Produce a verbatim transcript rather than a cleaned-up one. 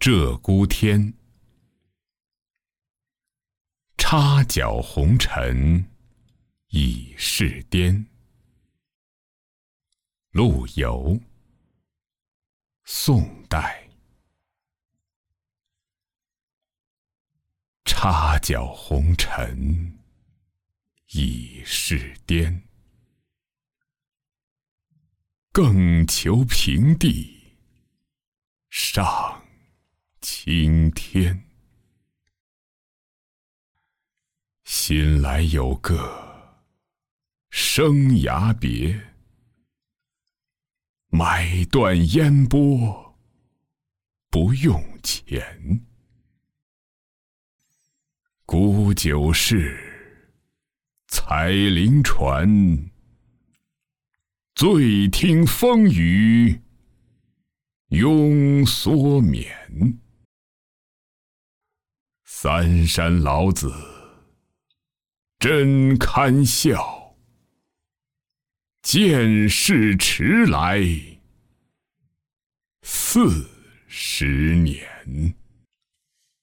鹧鸪天。插角红尘已是颠。陆游，宋代。插角红尘已是颠，更求平地上青天。新来有个生涯别，买断烟波不用钱。古酒是采菱船，醉听风雨拥梭冕。三山老子真堪笑，见识迟来四十年。